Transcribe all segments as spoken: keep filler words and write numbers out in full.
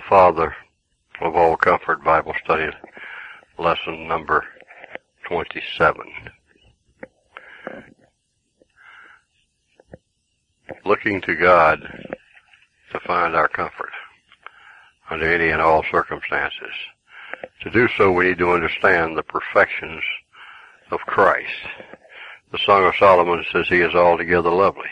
Father of all comfort, Bible study, lesson number twenty-seven. Looking to God to find our comfort under any and all circumstances. To do so, we need to understand the perfections of Christ. The Song of Solomon says he is altogether lovely.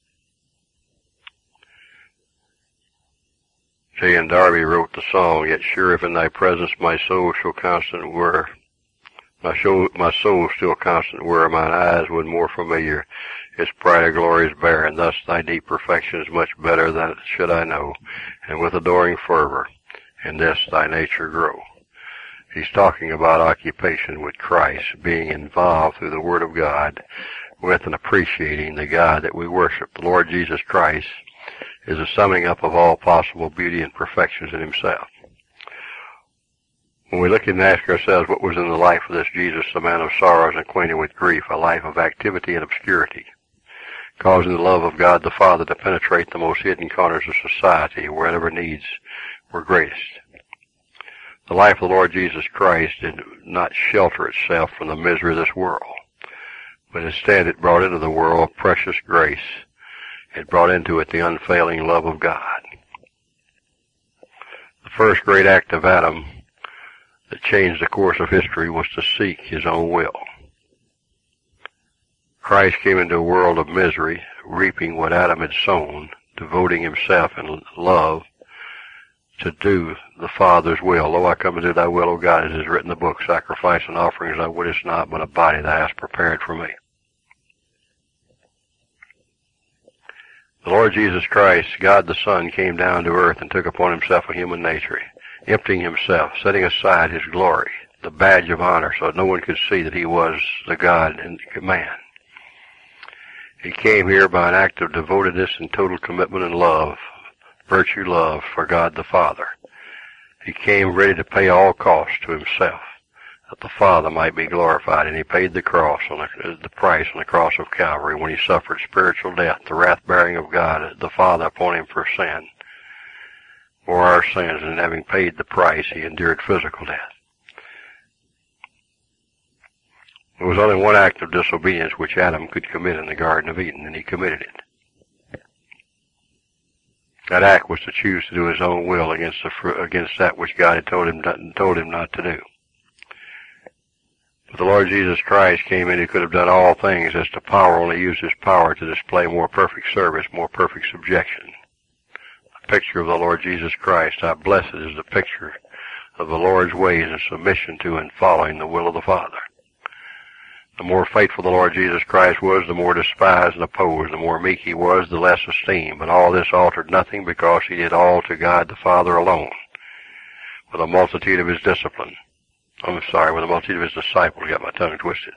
J. N. Darby wrote the song, "Yet sure if in thy presence my soul shall constant were, my soul, my soul still constant were, mine eyes would more familiar its brighter glories bear, and thus thy deep perfections much better than should I know, and with adoring fervor in this thy nature grow." He's talking about occupation with Christ, being involved through the Word of God with and appreciating the God that we worship. The Lord Jesus Christ is a summing up of all possible beauty and perfections in himself. When we look and ask ourselves what was in the life of this Jesus, the man of sorrows and acquainted with grief, a life of activity and obscurity, causing the love of God the Father to penetrate the most hidden corners of society, wherever needs were greatest. The life of the Lord Jesus Christ did not shelter itself from the misery of this world, but instead it brought into the world precious grace. It brought into it the unfailing love of God. The first great act of Adam that changed the course of history was to seek his own will. Christ came into a world of misery, reaping what Adam had sown, devoting himself in love to do the Father's will. Lo, I come to do thy will, O God, as is written in the book, sacrifice and offerings thou wouldest not, but a body thou hast prepared for me. The Lord Jesus Christ, God the Son, came down to earth and took upon himself a human nature, emptying himself, setting aside his glory, the badge of honor, so that no one could see that he was the God and man. He came here by an act of devotedness and total commitment and love, virtue love for God the Father. He came ready to pay all costs to himself, that the Father might be glorified, and he paid the cross on the, the price on the cross of Calvary when he suffered spiritual death, the wrath-bearing of God the Father upon him for sin, for our sins, and having paid the price, he endured physical death. There was only one act of disobedience which Adam could commit in the Garden of Eden, and he committed it. That act was to choose to do his own will against the, against that which God had told him, told him not to do. But the Lord Jesus Christ came in who could have done all things, as to power only used his power to display more perfect service, more perfect subjection. The picture of the Lord Jesus Christ, how blessed is the picture of the Lord's ways and submission to and following the will of the Father. The more faithful the Lord Jesus Christ was, the more despised and opposed. The more meek he was, the less esteemed. But all this altered nothing, because he did all to God the Father alone, with a multitude of his discipline. I'm sorry, with a multitude of his disciples. Got my tongue twisted.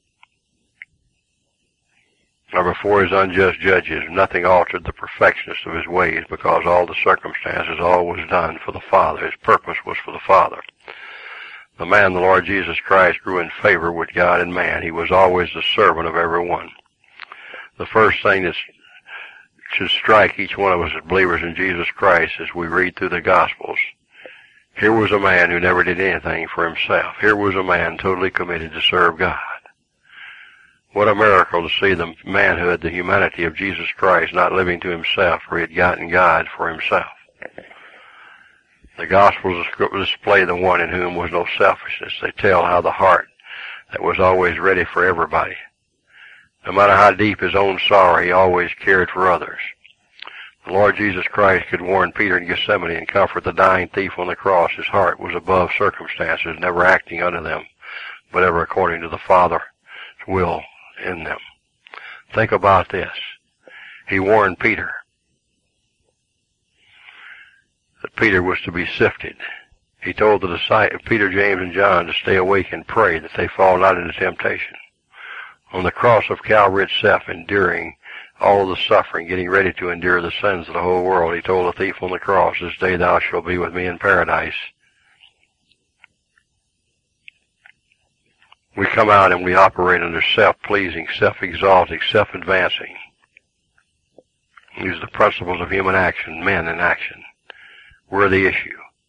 Now before his unjust judges, nothing altered the perfectionist of his ways, because all the circumstances, all was done for the Father. His purpose was for the Father. The man, the Lord Jesus Christ, grew in favor with God and man. He was always the servant of everyone. The first thing that should strike each one of us as believers in Jesus Christ as we read through the Gospels, here was a man who never did anything for himself. Here was a man totally committed to serve God. What a miracle to see the manhood, the humanity of Jesus Christ, not living to himself, for he had gotten God for himself. The Gospels display the one in whom was no selfishness. They tell how the heart that was always ready for everybody. No matter how deep his own sorrow, he always cared for others. The Lord Jesus Christ could warn Peter in Gethsemane and comfort the dying thief on the cross. His heart was above circumstances, never acting under them, but ever according to the Father's will in them. Think about this. He warned Peter that Peter was to be sifted. He told the disciples, Peter, James, and John, to stay awake and pray that they fall not into temptation. On the cross of Calvary itself, enduring all of the suffering, getting ready to endure the sins of the whole world, he told the thief on the cross, "This day thou shalt be with me in paradise." We come out and we operate under self-pleasing, self-exalting, self-advancing. These are the principles of human action, men in action. We're the issue.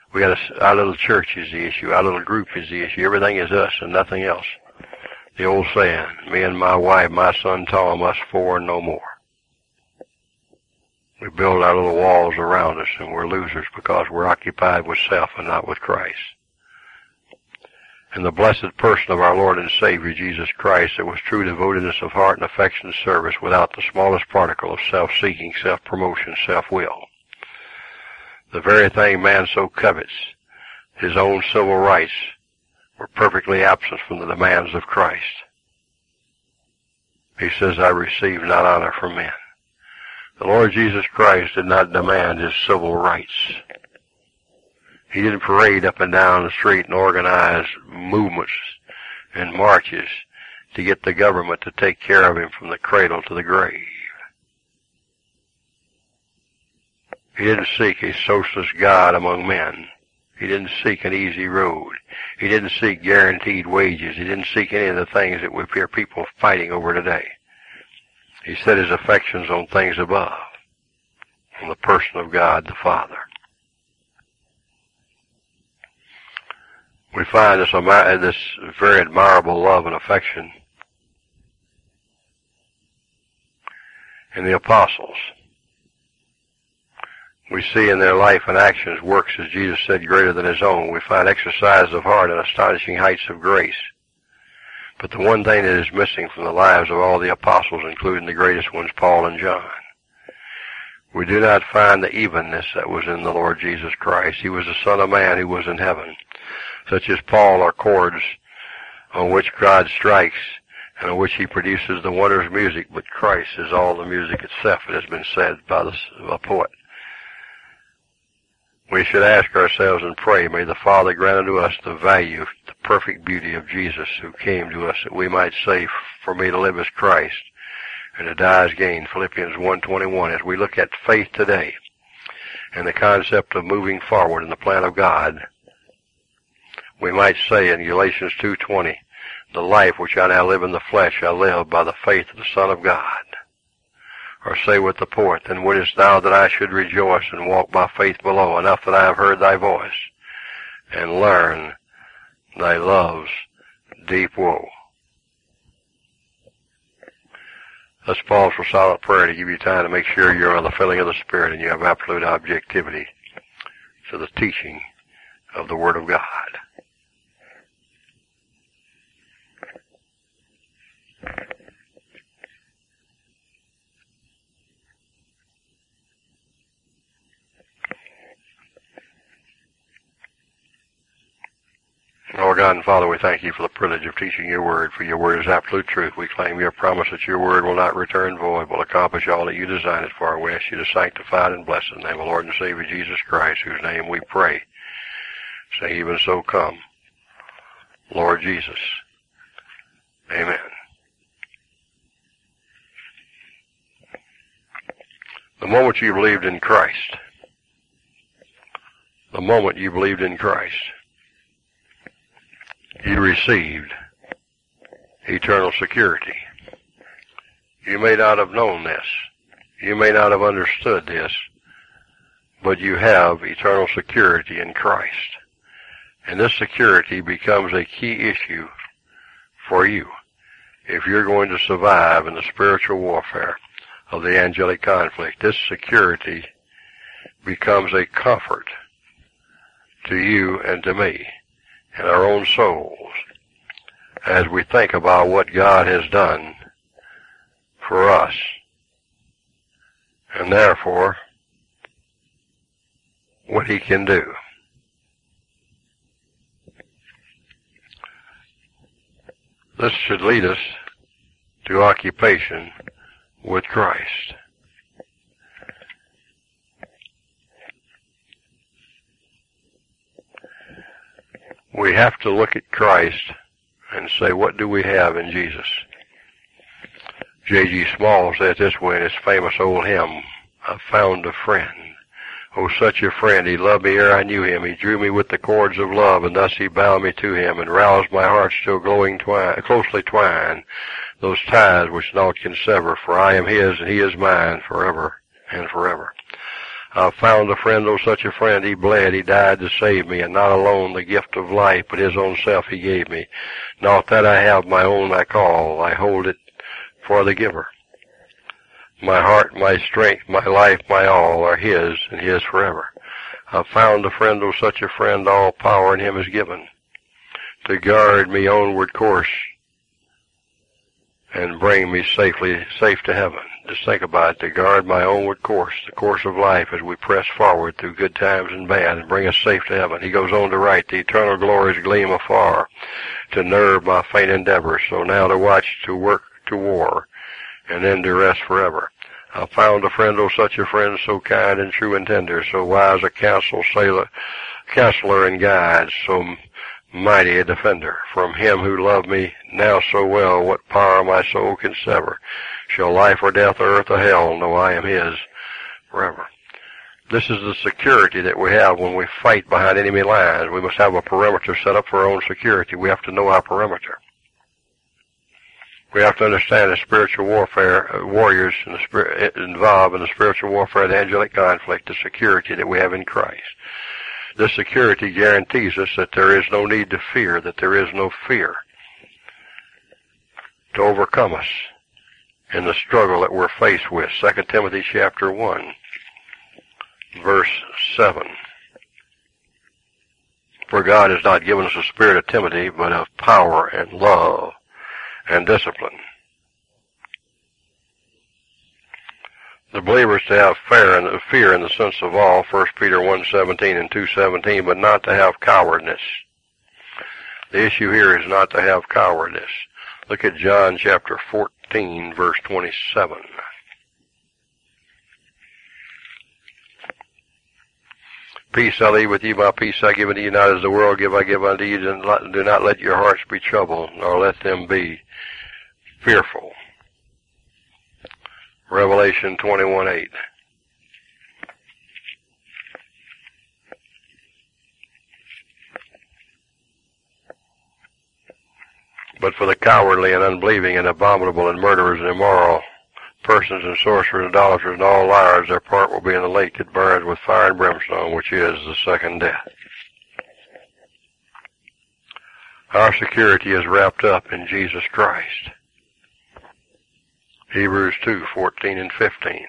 We got a, our little church is the issue. Our little group is the issue. Everything is us and nothing else. The old saying, me and my wife, my son Tom, us four and no more. We build our little walls around us, and we're losers because we're occupied with self and not with Christ. And the blessed person of our Lord and Savior, Jesus Christ, that was true devotedness of heart and affection and service without the smallest particle of self-seeking, self-promotion, self-will. The very thing man so covets, his own civil rights, were perfectly absent from the demands of Christ. He says, I receive not honor from men. The Lord Jesus Christ did not demand his civil rights. He didn't parade up and down the street and organize movements and marches to get the government to take care of him from the cradle to the grave. He didn't seek a socialist God among men. He didn't seek an easy road. He didn't seek guaranteed wages. He didn't seek any of the things that we hear people fighting over today. He set his affections on things above, on the person of God the Father. We find this, this very admirable love and affection in the apostles. We see in their life and actions works, as Jesus said, greater than his own. We find exercise of heart and astonishing heights of grace. But the one thing that is missing from the lives of all the apostles, including the greatest ones, Paul and John, we do not find the evenness that was in the Lord Jesus Christ. He was the Son of Man who was in heaven. Such as Paul are chords on which God strikes and on which he produces the wonders of music, but Christ is all the music itself, it has been said by the, a poet. We should ask ourselves and pray, may the Father grant unto us the value, the perfect beauty of Jesus who came to us, that we might say, for me to live as Christ and to die as gain, Philippians one twenty-one. As we look at faith today and the concept of moving forward in the plan of God, we might say in Galatians two twenty, the life which I now live in the flesh I live by the faith of the Son of God. Or say with the poet, then wouldest thou that I should rejoice and walk by faith below, enough that I have heard thy voice, and learn thy love's deep woe. Let's pause for silent prayer to give you time to make sure you're on the filling of the Spirit and you have absolute objectivity to the teaching of the Word of God. Lord God and Father, we thank you for the privilege of teaching your word, for your word is absolute truth. We claim your promise that your word will not return void, will accomplish all that you design it for. We ask you to sanctify it and bless it in the name of Lord and Savior Jesus Christ, whose name we pray. Say, even so come, Lord Jesus. Amen. The moment you believed in Christ, the moment you believed in Christ, you received eternal security. You may not have known this. You may not have understood this, but you have eternal security in Christ. And this security becomes a key issue for you if you're going to survive in the spiritual warfare of the angelic conflict. This security becomes a comfort to you and to me in our own souls as we think about what God has done for us, and therefore what he can do. This should lead us to occupation with Christ. We have to look at Christ and say, what do we have in Jesus? J G Small said this way in his famous old hymn, I found a friend. Oh, such a friend, he loved me ere I knew him. He drew me with the cords of love, and thus he bound me to him, and roused my heart still glowing twine, closely twined, those ties which naught can sever, for I am his, and he is mine, forever and forever. I've found a friend, oh such a friend, he bled, he died to save me, and not alone the gift of life, but his own self he gave me. Not that I have my own I call, I hold it for the giver. My heart, my strength, my life, my all are his, and his forever. I've found a friend, oh such a friend, all power in him is given, to guard me onward course, and bring me safely, safe to heaven. Just think about it, to guard my onward course, the course of life as we press forward through good times and bad, and bring us safe to heaven. He goes on to write, the eternal glories gleam afar, to nerve my faint endeavors, so now to watch, to work, to war, and then to rest forever. I found a friend, oh such a friend, so kind and true and tender, so wise a counsel, sailor, counselor and guide, so mighty a defender. From him who loved me now so well, what power my soul can sever? Shall life or death, or earth or hell, know I am his forever. This is the security that we have when we fight behind enemy lines. We must have a perimeter set up for our own security. We have to know our perimeter. We have to understand the spiritual warfare, uh, warriors in the spirit, involved in the spiritual warfare of the angelic conflict, the security that we have in Christ. This security guarantees us that there is no need to fear, that there is no fear to overcome us in the struggle that we're faced with. Second Timothy chapter one, verse seven. For God has not given us a spirit of timidity, but of power and love and discipline. The believers to have fear in, the, fear in the sense of all, First Peter one seventeen and two seventeen, but not to have cowardness. The issue here is not to have cowardice. Look at John chapter fourteen, verse twenty-seven. Peace I leave with you, my peace I give unto you, not as the world give I give unto you. Do not, do not let your hearts be troubled, nor let them be fearful. Revelation twenty-one eight. But for the cowardly and unbelieving and abominable and murderers and immoral persons and sorcerers and idolaters and all liars, their part will be in the lake that burns with fire and brimstone, which is the second death. Our security is wrapped up in Jesus Christ. Hebrews two fourteen and fifteen.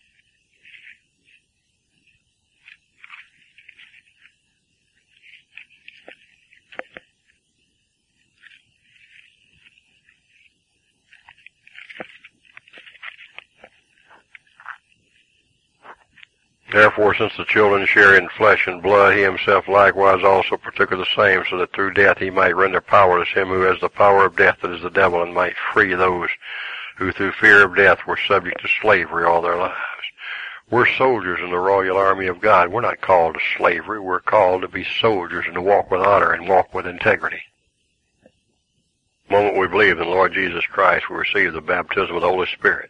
Therefore, since the children share in flesh and blood, he himself likewise also partook of the same, so that through death he might render powerless him who has the power of death, that is the devil, and might free those who through fear of death were subject to slavery all their lives. We're soldiers in the royal army of God. We're not called to slavery. We're called to be soldiers and to walk with honor and walk with integrity. The moment we believe in the Lord Jesus Christ, we receive the baptism of the Holy Spirit.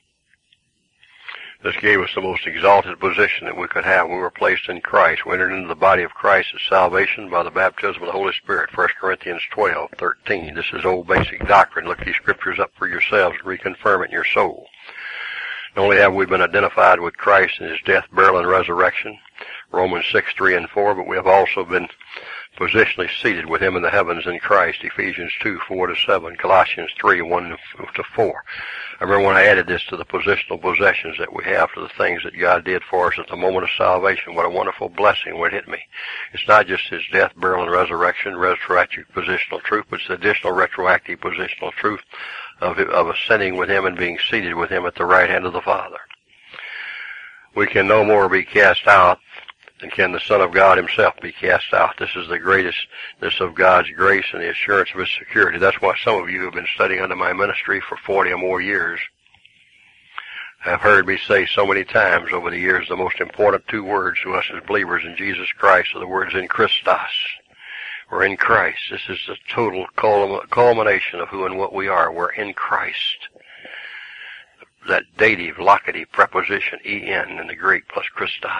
This gave us the most exalted position that we could have. We were placed in Christ. We entered into the body of Christ as salvation by the baptism of the Holy Spirit. First Corinthians twelve thirteen. This is old basic doctrine. Look these scriptures up for yourselves and reconfirm it in your soul. Not only have we been identified with Christ in his death, burial, and resurrection, Romans six three and four, but we have also been positionally seated with him in the heavens in Christ, Ephesians two four to seven, Colossians three one to four. I remember when I added this to the positional possessions that we have, to the things that God did for us at the moment of salvation. What a wonderful blessing when it hit me. It's not just his death, burial, and resurrection, retroactive positional truth, but it's the additional retroactive positional truth of, of ascending with him and being seated with him at the right hand of the Father. We can no more be cast out than can the Son of God himself be cast out. This is the greatestness of God's grace and the assurance of his security. That's why some of you who have been studying under my ministry for forty or more years have heard me say so many times over the years the most important two words to us as believers in Jesus Christ are the words in Christos. We're in Christ. This is the total culmination of who and what we are. We're in Christ. That dative, locative preposition, en in the Greek, plus Christos.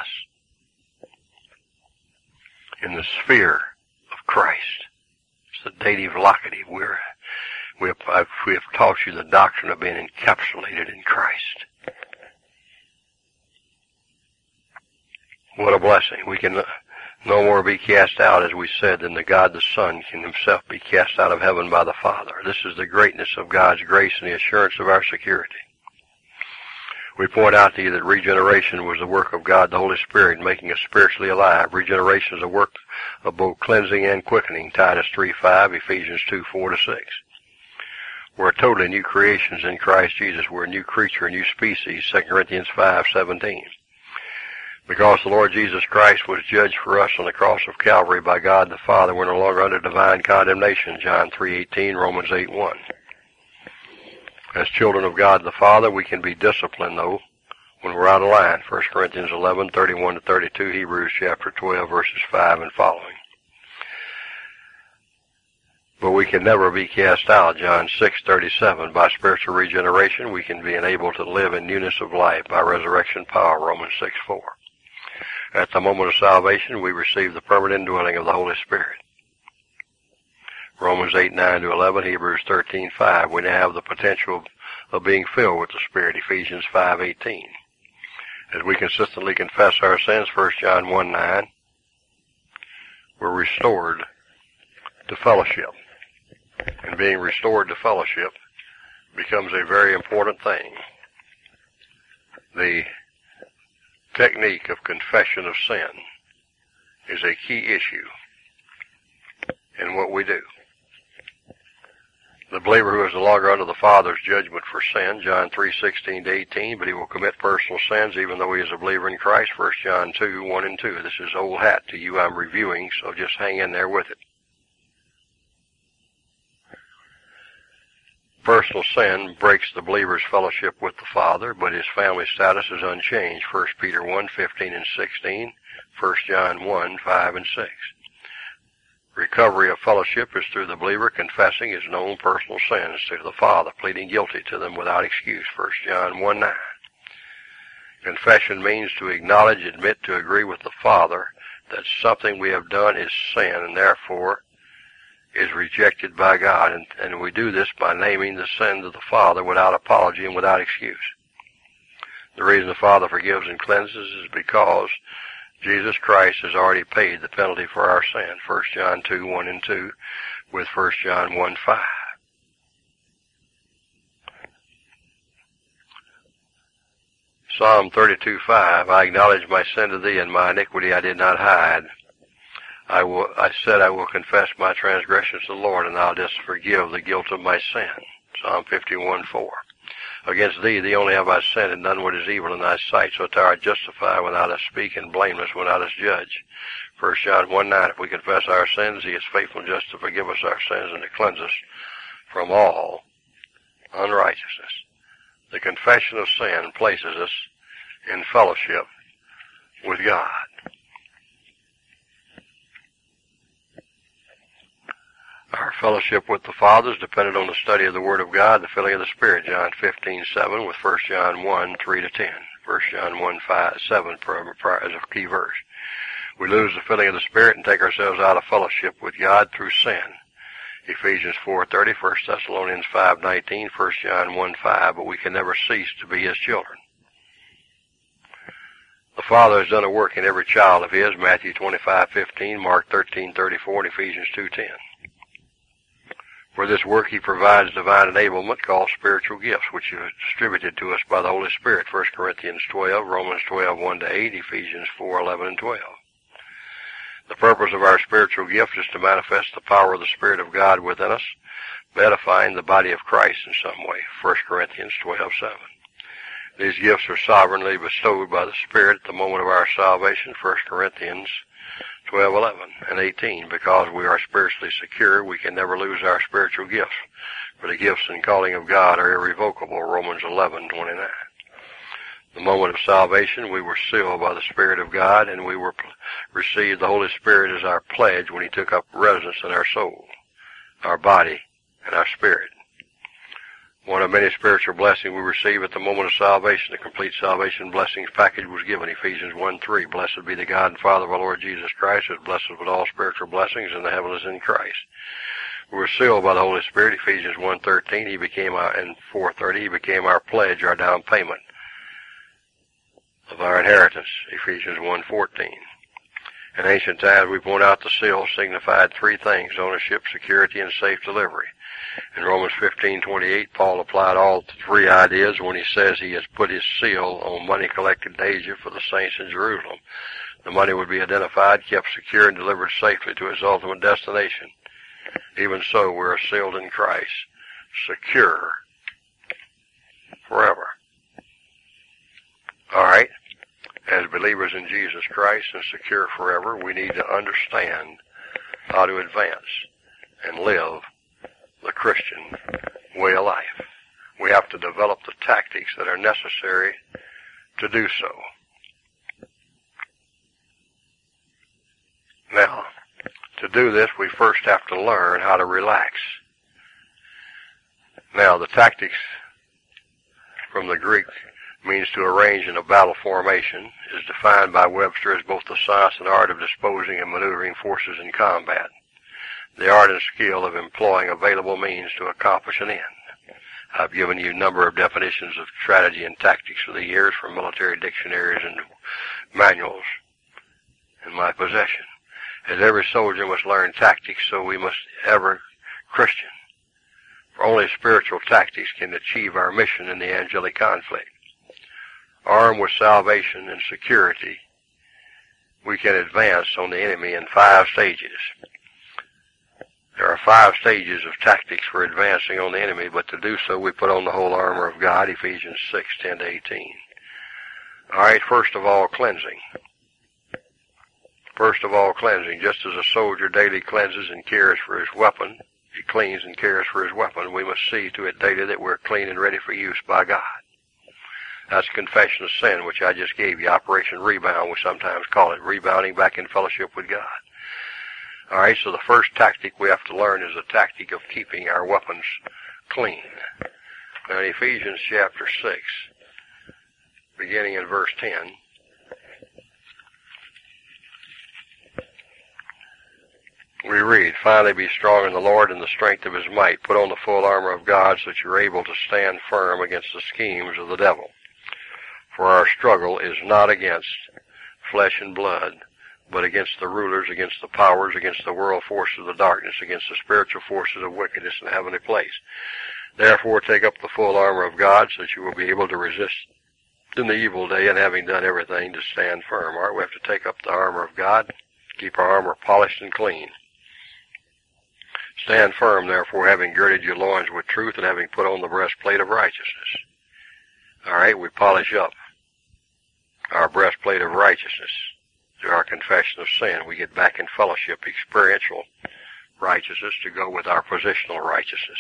In the sphere of Christ. It's the dative locative. We're, we have, I've, we have taught you the doctrine of being encapsulated in Christ. What a blessing. We can no more be cast out, as we said, than the God the Son can himself be cast out of heaven by the Father. This is the greatness of God's grace and the assurance of our security. We point out to you that regeneration was the work of God the Holy Spirit, making us spiritually alive. Regeneration is a work of both cleansing and quickening, Titus three five, Ephesians two four to six. We're totally new creations in Christ Jesus. We're a new creature, a new species, Second Corinthians five seventeen. Because the Lord Jesus Christ was judged for us on the cross of Calvary by God the Father, we're no longer under divine condemnation, John three eighteen, Romans eight one. As children of God the Father, we can be disciplined, though, when we're out of line, First Corinthians eleven thirty-one to thirty-two, Hebrews chapter twelve, verses five and following. But we can never be cast out, John six thirty-seven. By spiritual regeneration, we can be enabled to live in newness of life by resurrection power, Romans six four. At the moment of salvation, we receive the permanent indwelling of the Holy Spirit. Romans eight nine to eleven, Hebrews thirteen five. We now have the potential of being filled with the Spirit, Ephesians five eighteen. As we consistently confess our sins, First John one nine, we're restored to fellowship. And being restored to fellowship becomes a very important thing. The technique of confession of sin is a key issue in what we do. The believer who is no longer under the Father's judgment for sin, John three sixteen to eighteen, but he will commit personal sins even though he is a believer in Christ, First John two one and two. This is old hat to you I'm reviewing, so just hang in there with it. Personal sin breaks the believer's fellowship with the Father, but his family status is unchanged, First Peter one fifteen and sixteen, First John one five and six. Recovery of fellowship is through the believer confessing his known personal sins to the Father, pleading guilty to them without excuse, First John one nine. Confession means to acknowledge, admit, to agree with the Father that something we have done is sin and therefore is rejected by God, and, and we do this by naming the sin to the Father without apology and without excuse. The reason the Father forgives and cleanses is because Jesus Christ has already paid the penalty for our sin, First John two one and two, with First John one five. Psalm thirty-two five, I acknowledge my sin to thee, and my iniquity I did not hide. I will, I said I will confess my transgressions to the Lord, and thou didst forgive the guilt of my sin. Psalm fifty-one four. Against thee, thee only have I sinned, and done what is evil in thy sight, so that thou art justified when thou dost speak, and blameless when thou dost judge. First John one nine, if we confess our sins, he is faithful and just to forgive us our sins and to cleanse us from all unrighteousness. The confession of sin places us in fellowship with God. Our fellowship with the Father is dependent on the study of the Word of God, the filling of the Spirit, John fifteen seven, with First John one three to ten. First John one five seven as a key verse. We lose the filling of the Spirit and take ourselves out of fellowship with God through sin. Ephesians four thirty, First Thessalonians five nineteen, First John one five, but we can never cease to be His children. The Father has done a work in every child of His, Matthew twenty-five fifteen, Mark thirteen thirty-four, and Ephesians two ten. For this work He provides divine enablement called spiritual gifts, which are distributed to us by the Holy Spirit, First Corinthians twelve, Romans twelve one to eight, Ephesians four eleven and twelve. The purpose of our spiritual gift is to manifest the power of the Spirit of God within us, edifying the body of Christ in some way, First Corinthians twelve seven. These gifts are sovereignly bestowed by the Spirit at the moment of our salvation, First Corinthians twelve eleven and eighteen. Because we are spiritually secure, we can never lose our spiritual gifts, for the gifts and calling of God are irrevocable, Romans eleven twenty-nine. The moment of salvation, we were sealed by the Spirit of God, and we were received the Holy Spirit as our pledge when He took up residence in our soul, our body, and our spirit. One of many spiritual blessings we receive at the moment of salvation, the complete salvation blessings package was given, Ephesians one three. Blessed be the God and Father of our Lord Jesus Christ, who has blessed us with all spiritual blessings in the heavens in Christ. We were sealed by the Holy Spirit, Ephesians one thirteen. He became our, and four thirty, He became our pledge, our down payment. of our inheritance, Ephesians one fourteen. In ancient times, we point out the seal signified three things: ownership, security, and safe delivery. In Romans fifteen twenty-eight, Paul applied all three ideas when he says he has put his seal on money collected in Asia for the saints in Jerusalem. The money would be identified, kept secure, and delivered safely to its ultimate destination. Even so, we are sealed in Christ, secure forever. All right. As believers in Jesus Christ and secure forever, we need to understand how to advance and live the Christian way of life. We have to develop the tactics that are necessary to do so. Now, to do this, we first have to learn how to relax. Now, the tactics from the Greek means to arrange in a battle formation, is defined by Webster as both the science and art of disposing and maneuvering forces in combat, the art and skill of employing available means to accomplish an end. I've given you a number of definitions of strategy and tactics for the years from military dictionaries and manuals in my possession. As every soldier must learn tactics, so we must every Christian. For only spiritual tactics can achieve our mission in the angelic conflict. Armed with salvation and security, we can advance on the enemy in five stages. There are five stages of tactics for advancing on the enemy, but to do so we put on the whole armor of God, Ephesians six ten to eighteen. All right, first of all, cleansing. First of all, cleansing. Just as a soldier daily cleanses and cares for his weapon, he cleans and cares for his weapon, we must see to it daily that we're clean and ready for use by God. That's confession of sin, which I just gave you. Operation Rebound, we sometimes call it, rebounding back in fellowship with God. All right, so the first tactic we have to learn is the tactic of keeping our weapons clean. Now, in Ephesians chapter six, beginning in verse ten, we read, "Finally be strong in the Lord and the strength of his might. Put on the full armor of God so that you're able to stand firm against the schemes of the devil. For our struggle is not against flesh and blood, but against the rulers, against the powers, against the world forces of the darkness, against the spiritual forces of wickedness in the heavenly place. Therefore take up the full armor of God so that you will be able to resist in the evil day, and having done everything, to stand firm." All right, we have to take up the armor of God, keep our armor polished and clean. "Stand firm, therefore, having girded your loins with truth, and having put on the breastplate of righteousness." All right, we polish up our breastplate of righteousness through our confession of sin. We get back in fellowship, experiential righteousness to go with our positional righteousness.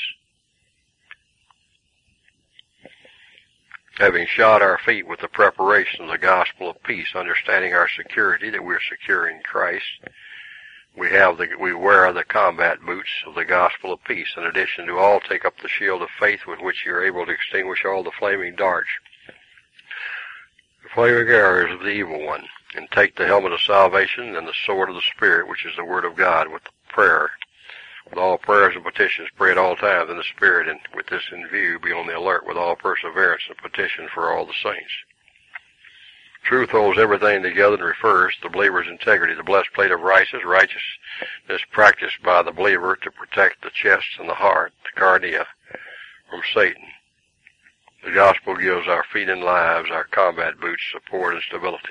"Having shod our feet with the preparation of the gospel of peace," understanding our security, that we are secure in Christ, we have the, we wear the combat boots of the gospel of peace. In addition to all, take up the shield of faith with which you are able to extinguish all the flaming darts, the flaming arrows of the evil one, and take the helmet of salvation and the sword of the Spirit, which is the word of God, with prayer. With all prayers and petitions, pray at all times in the Spirit, and with this in view, be on the alert with all perseverance and petition for all the saints. Truth holds everything together and refers to the believer's integrity. The blessed plate of righteousness, righteousness practiced by the believer to protect the chest and the heart, the cardia, from Satan. The gospel gives our feet and lives, our combat boots, support and stability.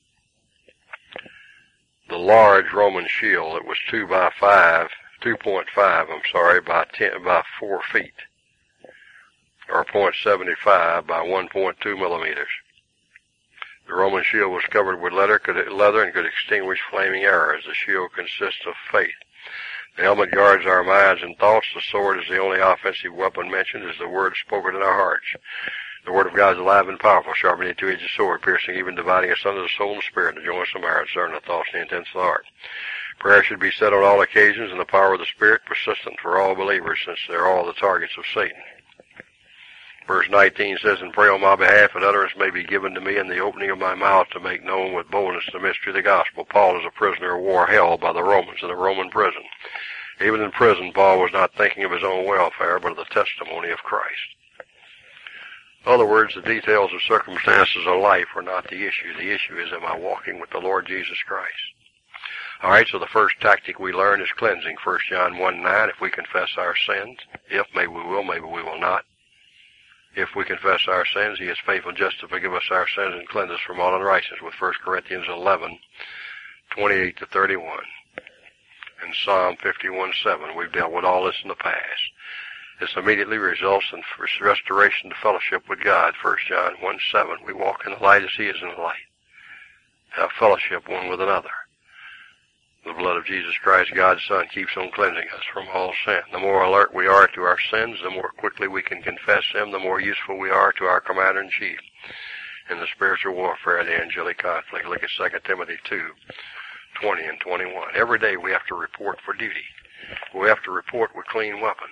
The large Roman shield, it was two by five, two point five, I'm sorry, by ten, by four feet, or point seven five by one point two millimeters. The Roman shield was covered with leather, could, leather and could extinguish flaming arrows. The shield consists of faith. The helmet guards our minds and thoughts. The sword is the only offensive weapon mentioned, is the word spoken in our hearts. The word of God is alive and powerful, sharper than a two-edged sword, piercing even dividing asunder the soul and spirit, and the joints and marrow, discerning the thoughts and the intents of the heart. Prayer should be said on all occasions, and the power of the Spirit persistent for all believers, since they're all the targets of Satan. Verse nineteen says, "And pray on my behalf that utterance may be given to me in the opening of my mouth to make known with boldness the mystery of the gospel." Paul is a prisoner of war held by the Romans in a Roman prison. Even in prison, Paul was not thinking of his own welfare, but of the testimony of Christ. In other words, the details of circumstances of life are not the issue. The issue is, am I walking with the Lord Jesus Christ? All right, so the first tactic we learn is cleansing. First John one nine, if we confess our sins, if, maybe we will, maybe we will not. If we confess our sins, he is faithful and just to forgive us our sins and cleanse us from all unrighteousness, with First Corinthians eleven twenty-eight to thirty-one. And Psalm fifty-one seven, we've dealt with all this in the past. This immediately results in restoration to fellowship with God. First John one seven, we walk in the light as he is in the light. Have fellowship one with another. The blood of Jesus Christ, God's Son, keeps on cleansing us from all sin. The more alert we are to our sins, the more quickly we can confess them, the more useful we are to our Commander-in-Chief in the spiritual warfare of the angelic conflict. Look at Second Timothy two twenty and twenty-one. Every day we have to report for duty. We have to report with clean weapons,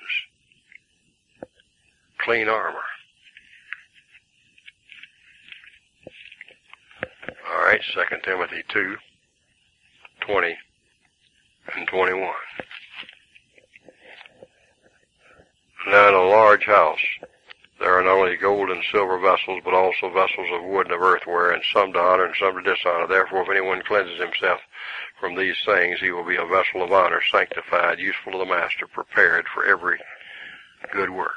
clean armor. All right, Second Timothy two twenty and twenty-one. Now in a large house there are not only gold and silver vessels, but also vessels of wood and of earthenware, and some to honor and some to dishonor. Therefore, if anyone cleanses himself from these things, he will be a vessel of honor, sanctified, useful to the master, prepared for every good work.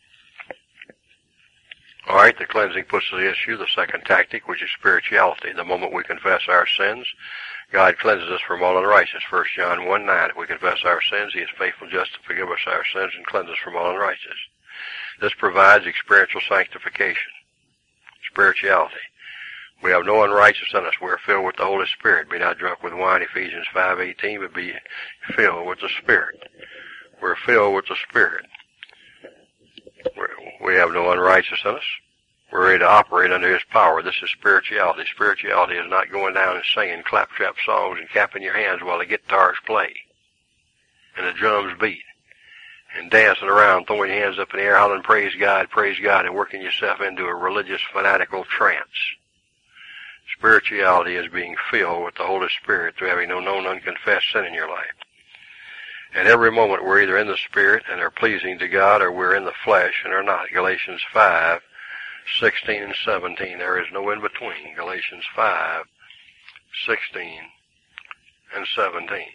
All right, the cleansing puts to the issue the second tactic, which is spirituality. The moment we confess our sins, God cleanses us from all unrighteousness. First John one nine, if we confess our sins, he is faithful and just to forgive us our sins and cleanse us from all unrighteousness. This provides experiential sanctification, spirituality. We have no unrighteousness in us. We are filled with the Holy Spirit. Be not drunk with wine, Ephesians five eighteen, but be filled with the Spirit. We're filled with the Spirit. We're, we have no unrighteousness in us. We're ready to operate under his power. This is spirituality. Spirituality is not going down and singing claptrap songs and clapping your hands while the guitars play and the drums beat, and dancing around, throwing your hands up in the air, hollering, praise God, praise God, and working yourself into a religious, fanatical trance. Spirituality is being filled with the Holy Spirit through having no known, unconfessed sin in your life. And every moment we're either in the Spirit and are pleasing to God, or we're in the flesh and are not. Galatians five sixteen and seventeen. There is no in between. Galatians five sixteen and seventeen.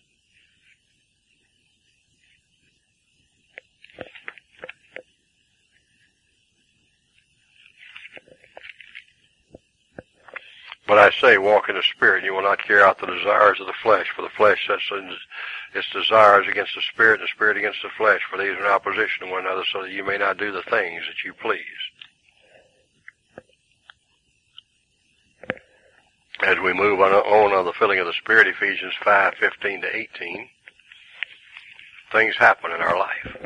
But I say, walk in the Spirit, and you will not carry out the desires of the flesh, for the flesh sets its desires against the Spirit, and the Spirit against the flesh, for these are in opposition to one another, so that you may not do the things that you please. As we move on, on on the filling of the Spirit, Ephesians five fifteen to eighteen, things happen in our life.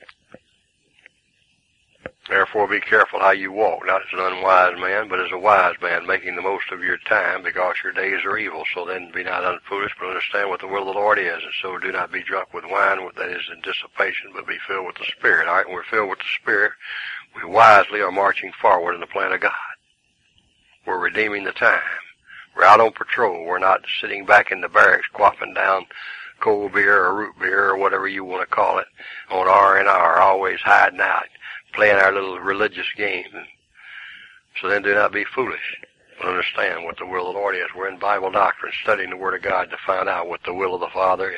Therefore, be careful how you walk, not as an unwise man, but as a wise man, making the most of your time, because your days are evil. So then be not unfoolish, but understand what the will of the Lord is. And so do not be drunk with wine, that is in dissipation, but be filled with the Spirit. All right, when we're filled with the Spirit, we wisely are marching forward in the plan of God. We're redeeming the time. We're out on patrol. We're not sitting back in the barracks quaffing down cold beer or root beer or whatever you want to call it on R and R, always hiding out, playing our little religious game. So then do not be foolish, but understand what the will of the Lord is. We're in Bible doctrine, studying the Word of God to find out what the will of the Father is.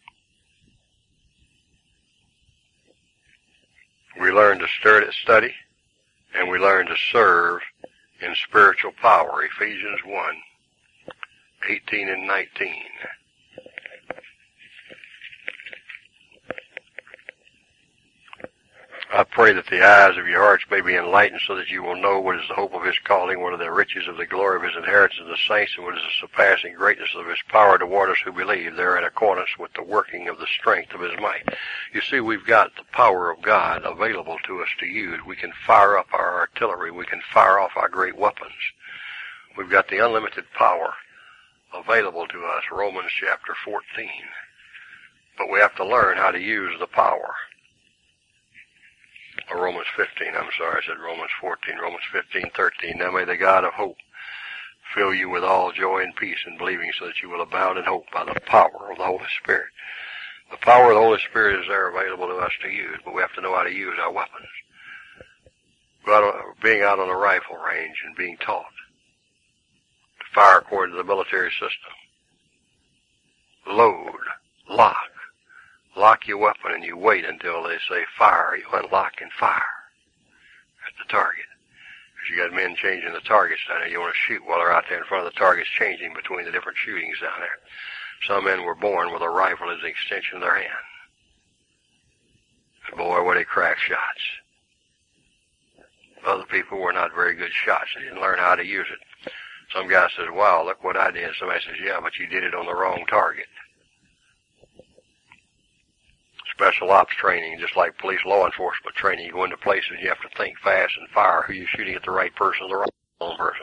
We learn to study, and we learn to serve in spiritual power. Ephesians one eighteen and nineteen. I pray that the eyes of your hearts may be enlightened, so that you will know what is the hope of his calling, what are the riches of the glory of his inheritance in the saints, and what is the surpassing greatness of his power toward us who believe. They're in accordance with the working of the strength of his might. You see, we've got the power of God available to us to use. We can fire up our artillery. We can fire off our great weapons. We've got the unlimited power available to us, Romans chapter fourteen. But we have to learn how to use the power. Or Romans fifteen, I'm sorry, I said Romans fourteen, Romans fifteen, thirteen. Now may the God of hope fill you with all joy and peace in believing, so that you will abound in hope by the power of the Holy Spirit. The power of the Holy Spirit is there available to us to use, but we have to know how to use our weapons. out on, being out on a rifle range and being taught to fire according to the military system. Load, lock, lock your weapon, and you wait until they say fire. You unlock and fire at the target. Because you got men changing the targets down there. You want to shoot while they're out there in front of the targets, changing between the different shootings down there. Some men were born with a rifle as an extension of their hand. And boy, were they crack shots. Other people were not very good shots. They didn't learn how to use it. Some guy says, wow, look what I did. Somebody says, yeah, but you did it on the wrong target. Special ops training, just like police law enforcement training. You go into places, you have to think fast and fire. Who you're shooting at, the right person or the wrong person.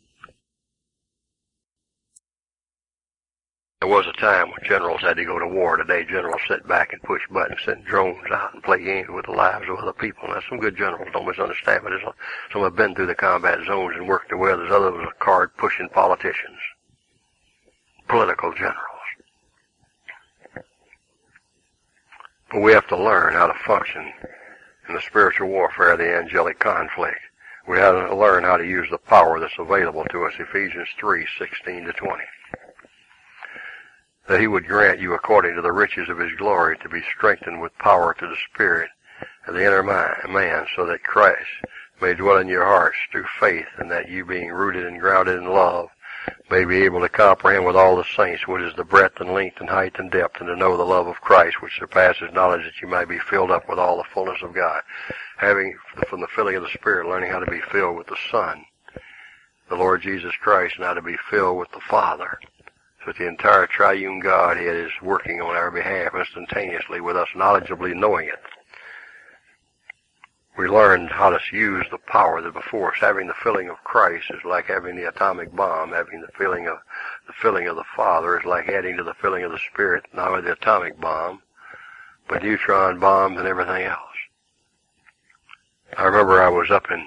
There was a time when generals had to go to war. Today, generals sit back and push buttons, send drones out and play games with the lives of other people. And there's some good generals, don't misunderstand, but there's some have been through the combat zones and worked their way. There's others are card-pushing politicians, political generals. But we have to learn how to function in the spiritual warfare of the angelic conflict. We have to learn how to use the power that's available to us, Ephesians three, sixteen to twenty. That he would grant you according to the riches of his glory to be strengthened with power to the Spirit and the inner man, so that Christ may dwell in your hearts through faith, and that you, being rooted and grounded in love, may be able to comprehend with all the saints what is the breadth and length and height and depth, and to know the love of Christ, which surpasses knowledge, that you might be filled up with all the fullness of God. Having, from the filling of the Spirit, learning how to be filled with the Son, the Lord Jesus Christ, and how to be filled with the Father. So that the entire triune Godhead is working on our behalf instantaneously, with us knowledgeably knowing it. We learned how to use the power that before us. Having the filling of Christ is like having the atomic bomb. Having the filling of the filling of the Father is like adding to the filling of the Spirit, not only the atomic bomb, but neutron bombs and everything else. I remember I was up in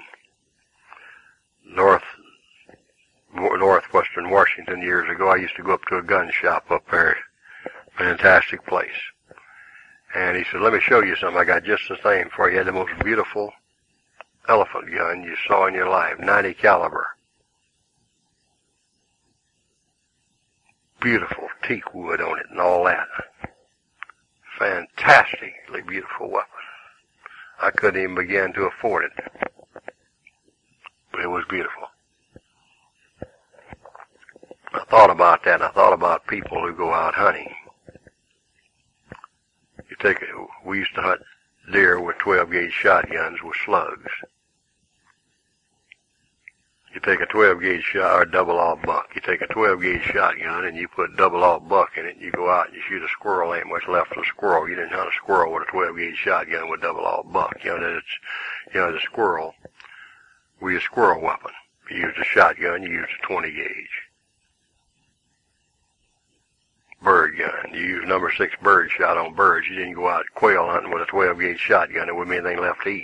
north northwestern Washington years ago. I used to go up to a gun shop up there. Fantastic place. And he said, let me show you something. I got just the thing for you. He had the most beautiful elephant gun you saw in your life, ninety caliber. Beautiful teak wood on it and all that. Fantastically beautiful weapon. I couldn't even begin to afford it. But it was beautiful. I thought about that, and I thought about people who go out hunting. You take a, we used to hunt deer with twelve gauge shotguns with slugs. You take a twelve gauge shot or double aught buck. You take a twelve gauge shotgun and you put double aught buck in it. And you go out and you shoot a squirrel. Ain't much left of a squirrel. You didn't hunt a squirrel with a twelve gauge shotgun with double aught buck. You know that it's, you know, the squirrel. We use a squirrel weapon. You use a shotgun. You use a twenty gauge. Bird gun. You use number six bird shot on birds. You didn't go out quail hunting with a twelve gauge shotgun. There wouldn't be anything left to eat.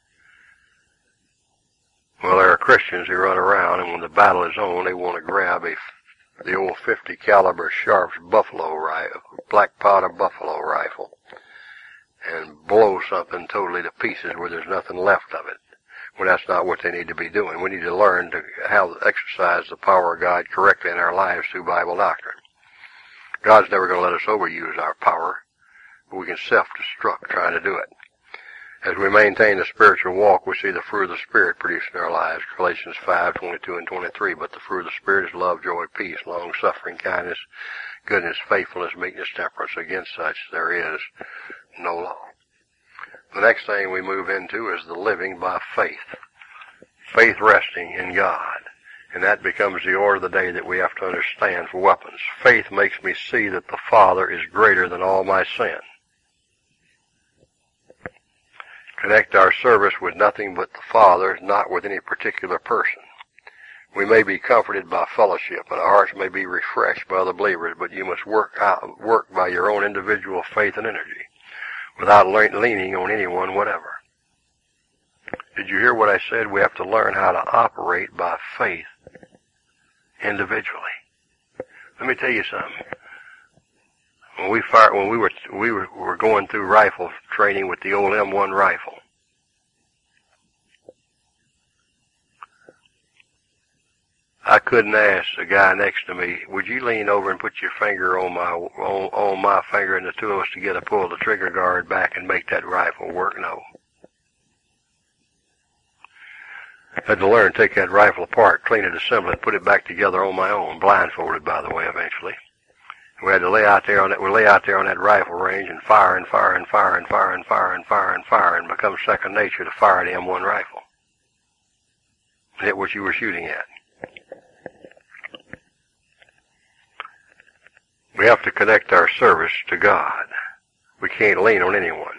Well, there are Christians who run around, and when the battle is on, they want to grab a the old fifty caliber Sharps buffalo rifle, black powder buffalo rifle, and blow something totally to pieces where there's nothing left of it. Well, that's not what they need to be doing. We need to learn to how to exercise the power of God correctly in our lives through Bible doctrine. God's never going to let us overuse our power, but we can self-destruct trying to do it. As we maintain the spiritual walk, we see the fruit of the Spirit produced in our lives. Galatians five, twenty-two and twenty-three. But the fruit of the Spirit is love, joy, peace, long-suffering, kindness, goodness, faithfulness, meekness, temperance. Against such there is no law. The next thing we move into is the living by faith. Faith resting in God. And that becomes the order of the day that we have to understand for weapons. Faith makes me see that the Father is greater than all my sin. Connect our service with nothing but the Father, not with any particular person. We may be comforted by fellowship, and our hearts may be refreshed by other believers, but you must work out, work by your own individual faith and energy, without leaning on anyone whatever. Did you hear what I said? We have to learn how to operate by faith individually. Let me tell you something. When we fire, when we were we were, were going through rifle training with the old M one rifle, I couldn't ask the guy next to me, would you lean over and put your finger on my on, on my finger and the two of us together pull the trigger guard back and make that rifle work? No. I had to learn to take that rifle apart, clean it, assemble it, put it back together on my own, blindfolded, by the way, eventually. We had to lay out there on that, we lay out there on that rifle range and fire and fire and fire and fire and fire and fire and fire and become second nature to fire the M one rifle. Hit what you were shooting at. We have to connect our service to God. We can't lean on anyone.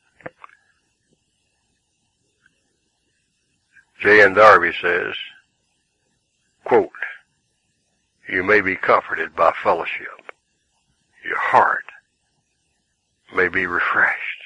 J N Darby says, quote, you may be comforted by fellowship. Your heart may be refreshed.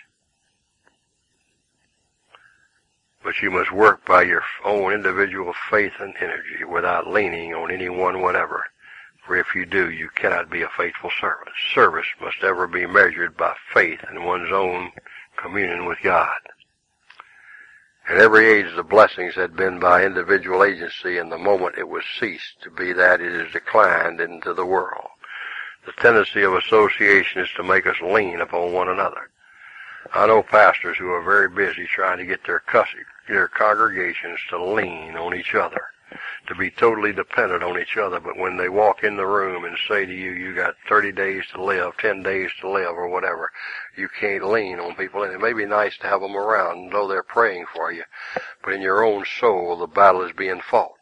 But you must work by your own individual faith and energy without leaning on anyone whatever. For if you do, you cannot be a faithful servant. Service must ever be measured by faith in one's own communion with God. At every age the blessings had been by individual agency, and the moment it was ceased to be that, it is declined into the world. The tendency of association is to make us lean upon one another. I know pastors who are very busy trying to get their, their congregations to lean on each other, to be totally dependent on each other, but when they walk in the room and say to you, you got thirty days to live, ten days to live, or whatever, you can't lean on people. And it may be nice to have them around, though they're praying for you, but in your own soul, the battle is being fought.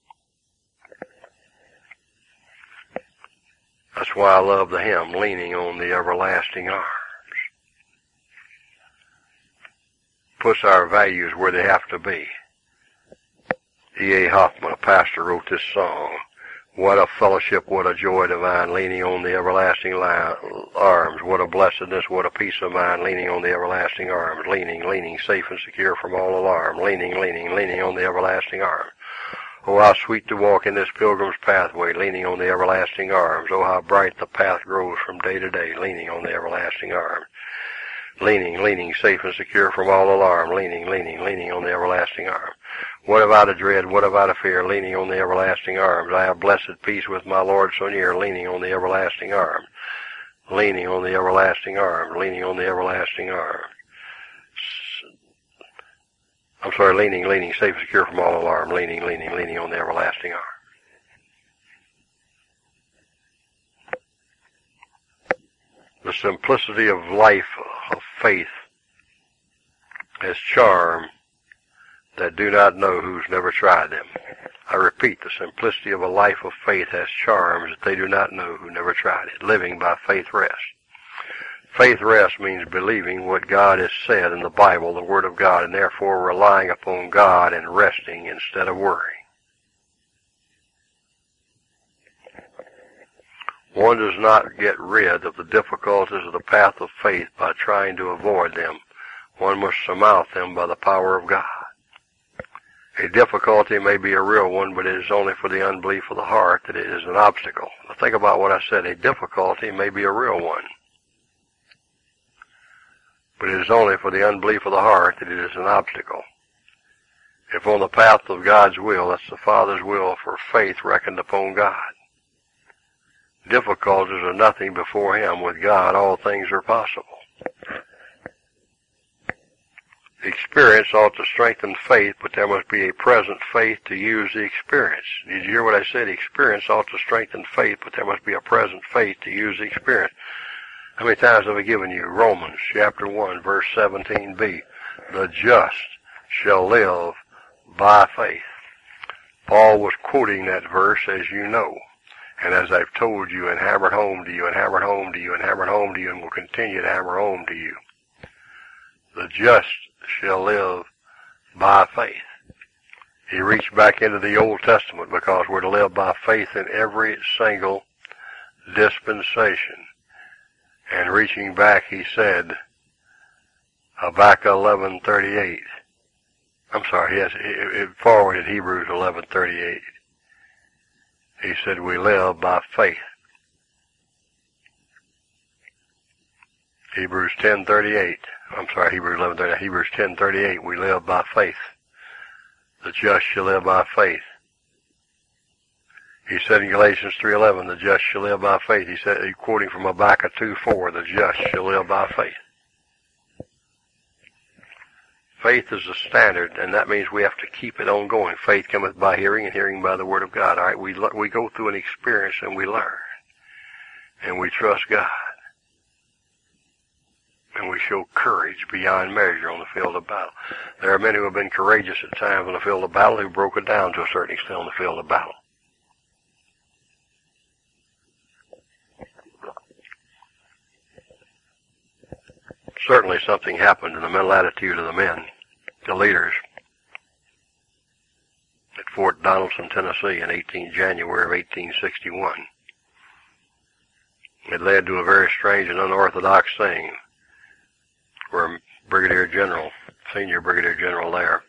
That's why I love the hymn, Leaning on the Everlasting Arms. Puts our values where they have to be. E A Hoffman, a pastor, wrote this song. What a fellowship, what a joy divine, leaning on the everlasting arms. What a blessedness, what a peace of mind, leaning on the everlasting arms. Leaning, leaning, safe and secure from all alarm. Leaning, leaning, leaning on the everlasting arms. Oh, how sweet to walk in this pilgrim's pathway, leaning on the everlasting arms. Oh, how bright the path grows from day to day, leaning on the everlasting arms. Leaning, leaning, safe and secure from all alarm. Leaning, leaning, leaning on the everlasting arm. What have I to dread? What have I to fear? Leaning on the everlasting arms. I have blessed peace with my Lord so near. Leaning on the everlasting arms. Leaning on the everlasting arms. Leaning on the everlasting arms. I'm sorry, leaning, leaning, safe and secure from all alarm. Leaning, leaning, leaning on the everlasting arm. The simplicity of life, of faith, has charm that do not know who's never tried them. I repeat, the simplicity of a life of faith has charms that they do not know who never tried it. Living by faith rest. Faith rest means believing what God has said in the Bible, the Word of God, and therefore relying upon God and resting instead of worrying. One does not get rid of the difficulties of the path of faith by trying to avoid them. One must surmount them by the power of God. A difficulty may be a real one, but it is only for the unbelief of the heart that it is an obstacle. Now think about what I said. A difficulty may be a real one, but it is only for the unbelief of the heart that it is an obstacle. If on the path of God's will, that's the Father's will for faith reckoned upon God. Difficulties are nothing before Him. With God, all things are possible. Experience ought to strengthen faith, but there must be a present faith to use the experience. Did you hear what I said? Experience ought to strengthen faith, but there must be a present faith to use the experience. How many times have I given you Romans chapter one, verse seventeen b? The just shall live by faith. Paul was quoting that verse, as you know. And as I've told you and hammered home to you and hammered home to you and hammered home to you and will continue to hammer home to you, the just shall live by faith. He reached back into the Old Testament because we're to live by faith in every single dispensation. And reaching back, he said, Habakkuk eleven thirty-eight. I'm sorry, yes, it, it forwarded Hebrews eleven thirty-eight. He said, we live by faith. Hebrews ten thirty-eight. I'm sorry, Hebrews eleven thirty-eight. Hebrews ten thirty-eight. We live by faith. The just shall live by faith. He said in Galatians three eleven, the just shall live by faith. He said, quoting from Habakkuk two four, the just shall live by faith. Faith is the standard, and that means we have to keep it on going. Faith cometh by hearing, and hearing by the word of God. All right, we we go through an experience and we learn, and we trust God, and we show courage beyond measure on the field of battle. There are men who have been courageous at times on the field of battle who broke it down to a certain extent on the field of battle. Certainly something happened in the mental attitude of the men, the leaders, at Fort Donelson, Tennessee in eighteenth January of eighteen sixty-one. It led to a very strange and unorthodox thing where Brigadier General, Senior Brigadier General there,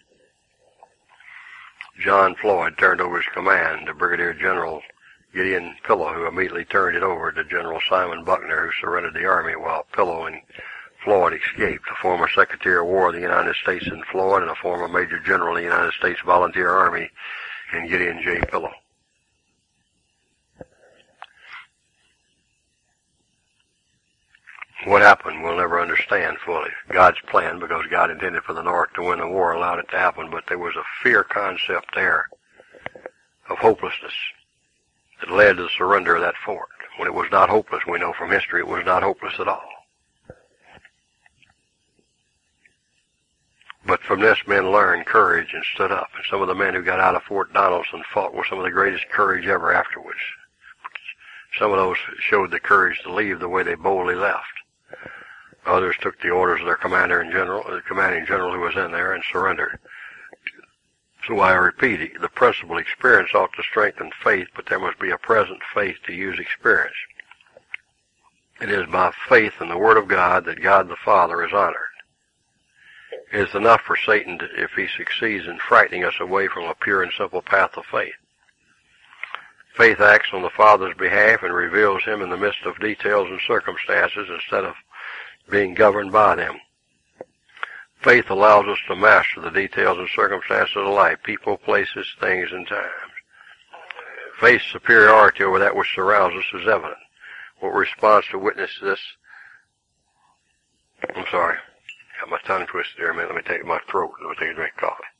John Floyd, turned over his command to Brigadier General Gideon Pillow, who immediately turned it over to General Simon Buckner, who surrendered the Army, while Pillow and Floyd escaped. A former Secretary of War of the United States in Floyd, and a former Major General of the United States Volunteer Army in Gideon J. Pillow. What happened, we'll never understand fully. God's plan, because God intended for the North to win the war, allowed it to happen, but there was a fear concept there of hopelessness that led to the surrender of that fort. When it was not hopeless, we know from history, it was not hopeless at all. But from this, men learned courage and stood up. And some of the men who got out of Fort Donelson fought with some of the greatest courage ever afterwards. Some of those showed the courage to leave the way they boldly left. Others took the orders of their commander in general, the commanding general who was in there, and surrendered. So I repeat, the principal experience ought to strengthen faith, but there must be a present faith to use experience. It is by faith in the Word of God that God the Father is honored. It is enough for Satan to, if he succeeds in frightening us away from a pure and simple path of faith. Faith acts on the Father's behalf and reveals him in the midst of details and circumstances instead of being governed by them. Faith allows us to master the details and circumstances of life, people, places, things, and times. Faith's superiority over that which surrounds us is evident. What response to witness this? I'm sorry. Got my tongue twisted there a minute. Let me take my throat. Let me take a drink of coffee.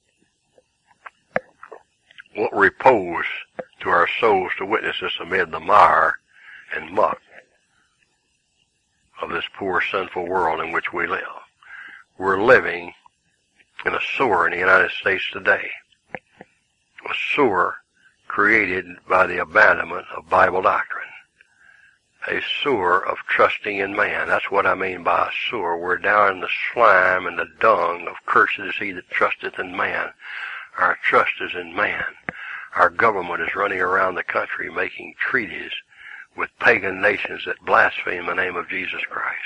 What repose to our souls to witness this amid the mire and muck of this poor sinful world in which we live. We're living in a sewer in the United States today. A sewer created by the abandonment of Bible doctrine. A sewer of trusting in man. That's what I mean by a sewer. We're down in the slime and the dung of cursed is he that trusteth in man. Our trust is in man. Our government is running around the country making treaties with pagan nations that blaspheme the name of Jesus Christ.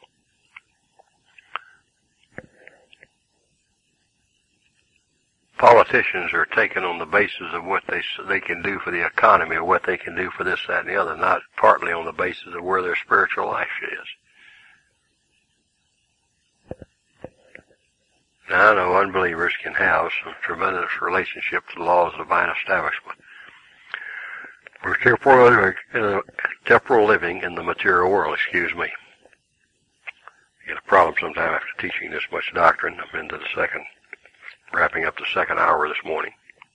Politicians are taken on the basis of what they they can do for the economy or what they can do for this, that, and the other, not partly on the basis of where their spiritual life is. Now, I know unbelievers can have some tremendous relationship to the laws of divine establishment. We're temporal living in, a, temporal living in the material world, excuse me. I get a problem sometime after teaching this much doctrine. I'm into the second, wrapping up the second hour this morning.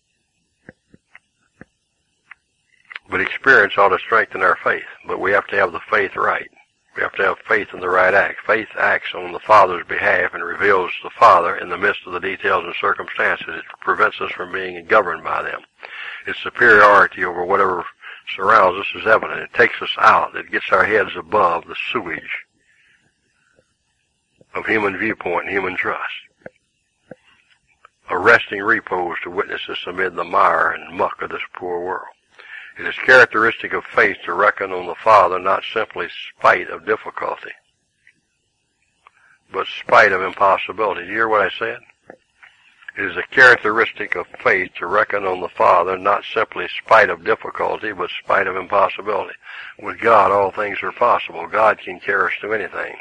But experience ought to strengthen our faith, but we have to have the faith right. We have to have faith in the right act. Faith acts on the Father's behalf and reveals the Father in the midst of the details and circumstances. It prevents us from being governed by them. Its superiority over whatever surrounds us is evident. It takes us out. It gets our heads above the sewage of human viewpoint and human trust. A resting repose to witness this amid the mire and muck of this poor world. It is characteristic of faith to reckon on the Father not simply spite of difficulty, but spite of impossibility. Do you hear what I said? It is a characteristic of faith to reckon on the Father not simply spite of difficulty, but spite of impossibility. With God, all things are possible. God can carry us through anything.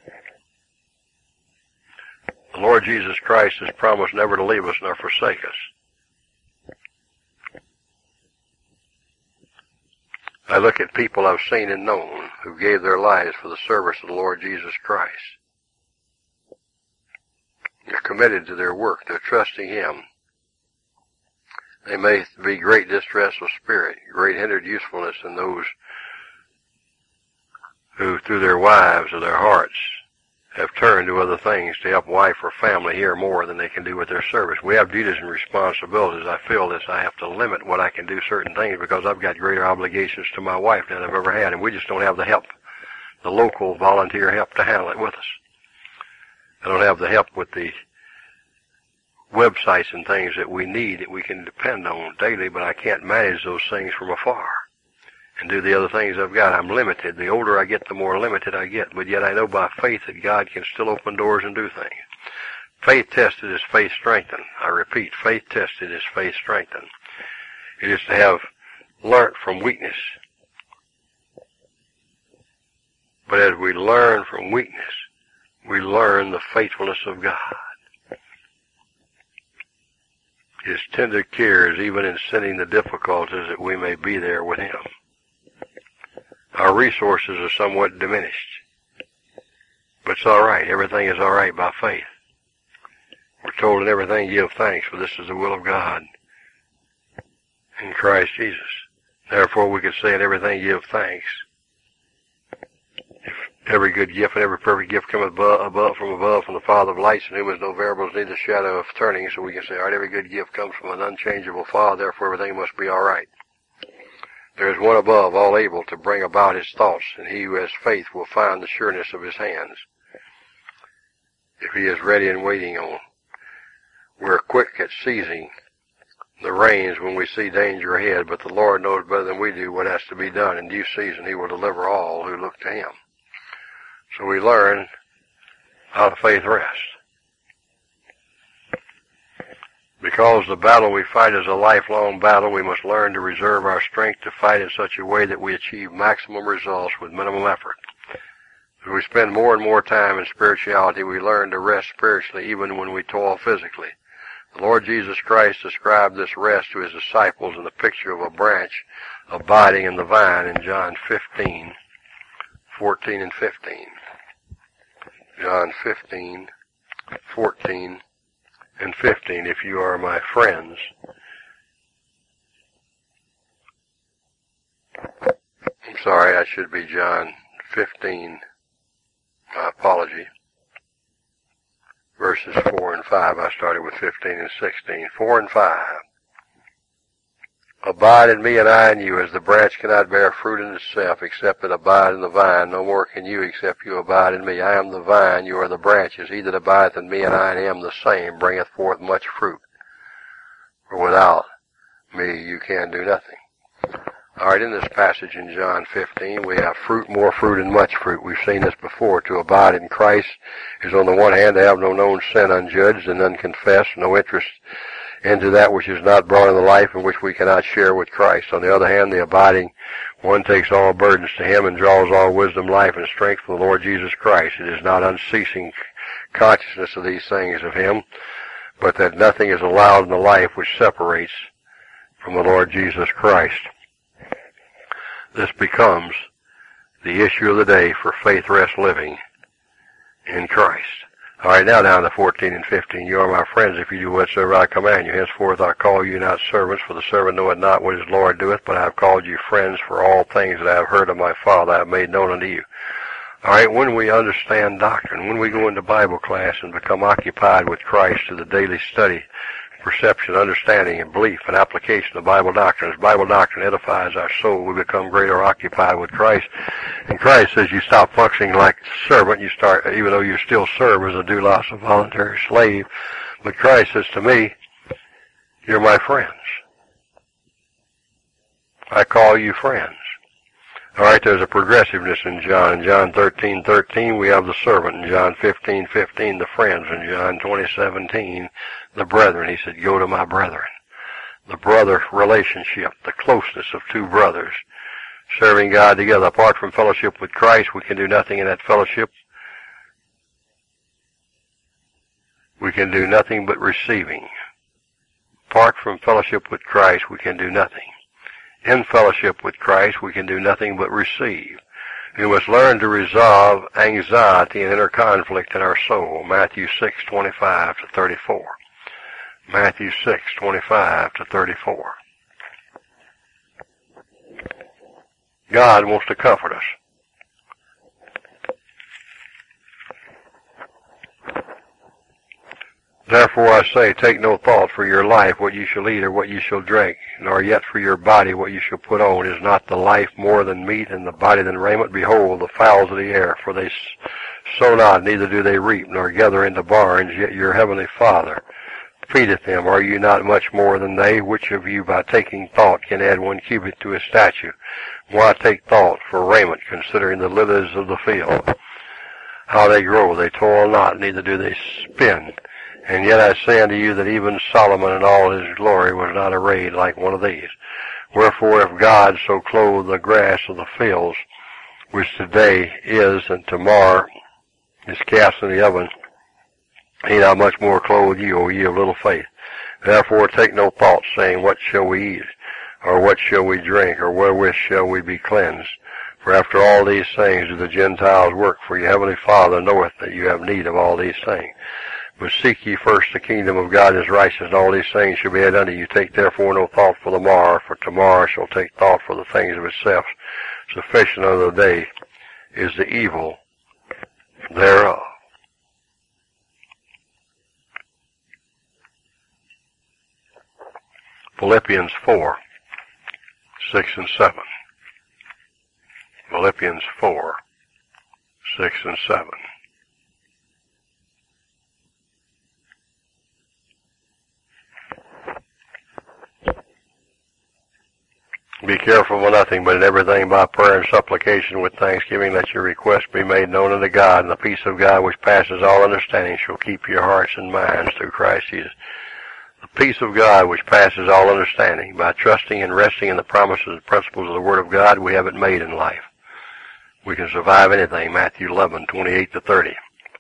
The Lord Jesus Christ has promised never to leave us nor forsake us. I look at people I've seen and known who gave their lives for the service of the Lord Jesus Christ. They're committed to their work. They're trusting Him. They may be great distress of spirit, great hindered usefulness in those who, through their wives or their hearts, have turned to other things to help wife or family here more than they can do with their service. We have duties and responsibilities. I feel this. I have to limit what I can do certain things because I've got greater obligations to my wife than I've ever had, and we just don't have the help, the local volunteer help to handle it with us. I don't have the help with the websites and things that we need that we can depend on daily, but I can't manage those things from afar and do the other things I've got. I'm limited. The older I get, the more limited I get, but yet I know by faith that God can still open doors and do things. Faith tested is faith strengthened. I repeat, faith tested is faith strengthened. It is to have learnt from weakness. But as we learn from weakness, we learn the faithfulness of God. His tender cares, even in sending the difficulties that we may be there with Him. Our resources are somewhat diminished. But it's all right. Everything is all right by faith. We're told in everything give thanks, for this is the will of God in Christ Jesus. Therefore we could say in everything give thanks. If every good gift and every perfect gift cometh above, above, from above, from the Father of lights, in whom is no variables, neither shadow of turning. So we can say, all right, every good gift comes from an unchangeable Father, therefore everything must be all right. There is one above, all able to bring about His thoughts, and he who has faith will find the sureness of His hands, if he is ready and waiting on. We're quick at seizing the reins when we see danger ahead, but the Lord knows better than we do what has to be done. In due season He will deliver all who look to Him. So we learn how to faith rest. Because the battle we fight is a lifelong battle, we must learn to reserve our strength to fight in such a way that we achieve maximum results with minimum effort. As we spend more and more time in spirituality, we learn to rest spiritually even when we toil physically. The Lord Jesus Christ described this rest to His disciples in the picture of a branch abiding in the vine in John fifteen, fourteen and fifteen. John fifteen, fourteen and fifteen. If you are my friends, I'm sorry, I should be John fifteen, my apology, verses four and five. I started with fifteen and sixteen. four and five. Abide in me and I in you, as the branch cannot bear fruit in itself except it abide in the vine. No more can you except you abide in me. I am the vine, you are the branches. He that abideth in me and I in him, the same bringeth forth much fruit. For without me you can do nothing. All right, in this passage in John fifteen, we have fruit, more fruit, and much fruit. We've seen this before. To abide in Christ is on the one hand to have no known sin unjudged and unconfessed, no interest into that which is not brought in the life in which we cannot share with Christ. On the other hand, the abiding one takes all burdens to Him and draws all wisdom, life, and strength from the Lord Jesus Christ. It is not unceasing consciousness of these things of Him, but that nothing is allowed in the life which separates from the Lord Jesus Christ. This becomes the issue of the day for faith rest living in Christ. All right, now down to fourteen and fifteen. You are my friends if you do whatsoever I command you. Henceforth I call you not servants, for the servant knoweth not what his Lord doeth, but I have called you friends, for all things that I have heard of my Father I have made known unto you. All right, when we understand doctrine, when we go into Bible class and become occupied with Christ to the daily study, perception, understanding, and belief and application of Bible doctrine. As Bible doctrine edifies our soul, we become greater occupied with Christ. And Christ says you stop functioning like a servant, you start, even though you still serve as a doulos, a voluntary slave. But Christ says to me, you're my friends. I call you friends. All right, there's a progressiveness in John. In John thirteen thirteen, we have the servant. In John fifteen fifteen, the friends. In John twenty seventeen, the brethren. He said, go to my brethren. The brother relationship, the closeness of two brothers serving God together. Apart from fellowship with Christ, we can do nothing in that fellowship. We can do nothing but receiving. Apart from fellowship with Christ, we can do nothing. in fellowship with Christ, we can do nothing but receive. We must learn to resolve anxiety and inner conflict in our soul. Matthew six twenty-five to thirty-four. Matthew six twenty-five to thirty-four. God wants to comfort us. Therefore I say, take no thought for your life, what you shall eat or what you shall drink, nor yet for your body, what you shall put on. Is not the life more than meat, and the body than raiment? Behold, the fowls of the air, for they sow not, neither do they reap, nor gather into barns, yet your heavenly Father feedeth them. Are you not much more than they? Which of you by taking thought can add one cubit to his stature? Why take thought for raiment, considering the lilies of the field, how they grow? They toil not, neither do they spin. And yet I say unto you that even Solomon in all his glory was not arrayed like one of these. Wherefore, if God so clothe the grass of the fields, which today is and tomorrow is cast in the oven, he not much more clothe you, O ye of little faith. Therefore take no thought, saying, what shall we eat, or what shall we drink, or wherewith shall we be cleansed? For after all these things do the Gentiles work, for your heavenly Father knoweth that you have need of all these things. But seek ye first the kingdom of God and his righteousness, and all these things shall be added unto you. Take therefore no thought for the morrow, for tomorrow shall take thought for the things of itself. Sufficient unto the day is the evil thereof. Philippians four, six and seven. Philippians four, six and seven. Be careful for nothing, but in everything by prayer and supplication with thanksgiving let your requests be made known unto God, and the peace of God which passes all understanding shall keep your hearts and minds through Christ Jesus. The peace of God which passes all understanding. By trusting and resting in the promises and principles of the Word of God, we have it made in life. We can survive anything. Matthew eleven, twenty-eight to thirty.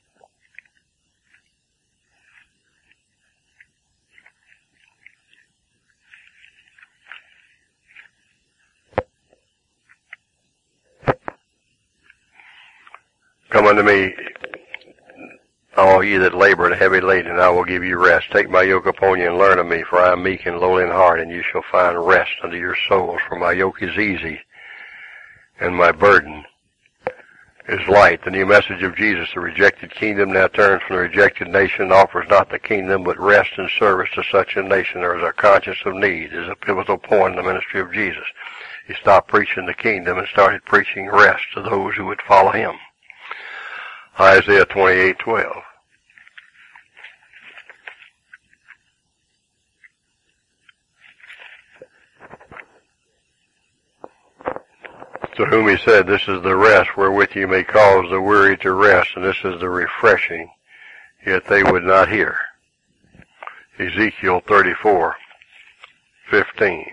Come unto me, all ye that labor and are heavy laden, and I will give you rest. Take my yoke upon you and learn of me, for I am meek and lowly in heart, and you shall find rest unto your souls. For my yoke is easy, and my burden is light. The new message of Jesus, the rejected kingdom, now turns from the rejected nation and offers not the kingdom, but rest and service to such a nation. There is a conscience of need. It is a pivotal point in the ministry of Jesus. He stopped preaching the kingdom and started preaching rest to those who would follow him. Isaiah twenty-eight twelve. To whom he said, this is the rest wherewith you may cause the weary to rest, and this is the refreshing, yet they would not hear. Ezekiel thirty-four fifteen.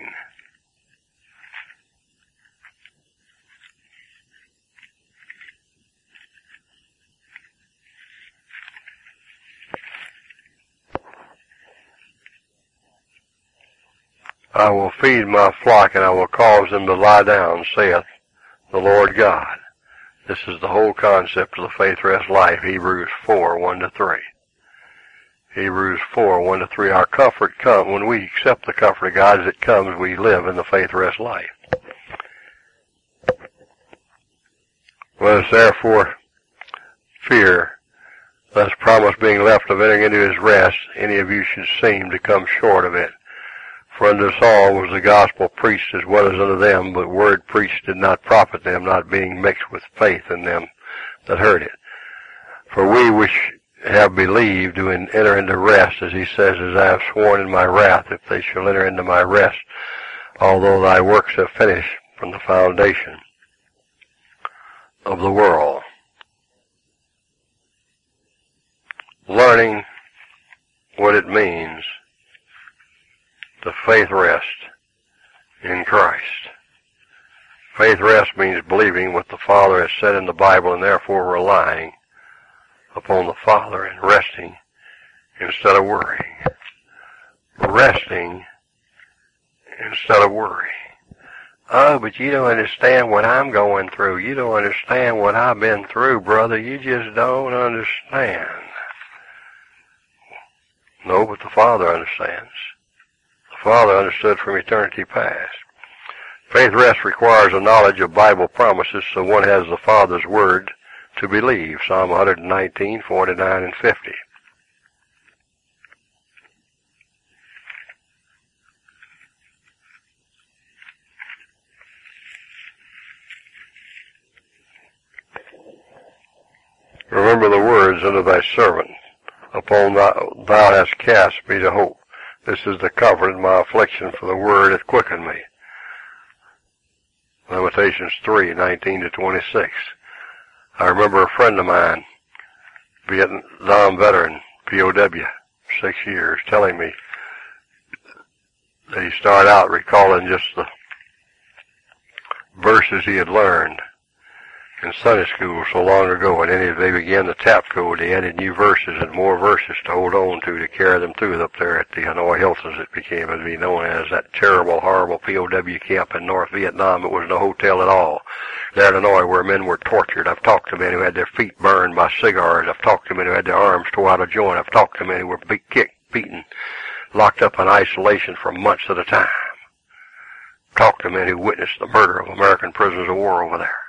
I will feed my flock, and I will cause them to lie down, saith the Lord God. This is the whole concept of the faith rest life, Hebrews four, one to three. Hebrews four, one to three. Our comfort comes, when we accept the comfort of God as it comes, we live in the faith rest life. Let us therefore fear, lest promise being left of entering into his rest, any of you should seem to come short of it. For unto us all was the gospel preached as well as unto them, but word preached did not profit them, not being mixed with faith in them that heard it. For we which have believed do enter into rest, as he says, as I have sworn in my wrath, if they shall enter into my rest, although thy works have finished from the foundation of the world. Learning what it means to faith rest in Christ. Faith rest means believing what the Father has said in the Bible and therefore relying upon the Father and resting instead of worrying. Resting instead of worrying. Oh, but you don't understand what I'm going through. You don't understand what I've been through, brother. You just don't understand. No, but the Father understands. The Father understood from eternity past. Faith rest requires a knowledge of Bible promises, so one has the Father's word to believe. Psalm one nineteen, forty-nine, and fifty. Remember the words unto thy servant, upon thou, thou hast cast me to hope. This is the comfort in my affliction, for the word hath quickened me. Lamentations three, nineteen to twenty-six. I remember a friend of mine, Vietnam veteran, P O W, six years, telling me that he started out recalling just the verses he had learned in Sunday school so long ago, and then as they began the tap code, they added new verses and more verses to hold on to to carry them through up there at the Hanoi Hills, as it became to be known as, that terrible, horrible P O W camp in North Vietnam. It was no hotel at all. There in Hanoi, where men were tortured. I've talked to men who had their feet burned by cigars. I've talked to men who had their arms tore out of joint. I've talked to men who were beat, kicked, beaten, locked up in isolation for months at a time. I've talked to men who witnessed the murder of American prisoners of war over there.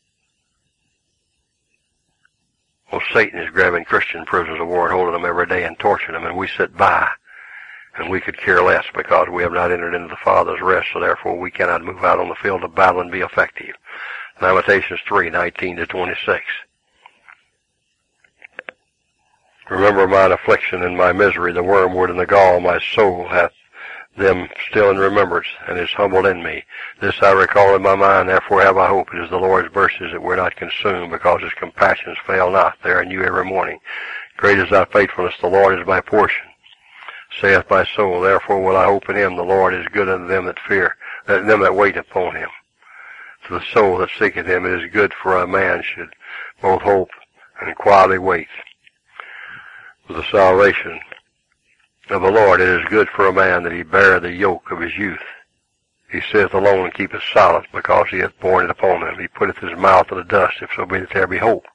Well, Satan is grabbing Christian prisoners of war and holding them every day and torturing them, and we sit by, and we could care less because we have not entered into the Father's rest, so therefore we cannot move out on the field of battle and be effective. Lamentations three, nineteen to twenty-six. Remember mine affliction and my misery, the wormwood and the gall, my soul hath them still in remembrance, and is humbled in me. This I recall in my mind, therefore have I hope. It is the Lord's mercies that we're not consumed, because his compassions fail not. They are new every morning. Great is thy faithfulness, the Lord is my portion. Saith my soul, therefore will I hope in him. The Lord is good unto them that fear, that them that wait upon him. To the soul that seeketh him, it is good for a man should both hope and quietly wait for the salvation of the Lord. It is good for a man that he bear the yoke of his youth. He sitteth alone and keepeth silence, because he hath borne it upon him. He putteth his mouth in the dust, if so be that there be hope.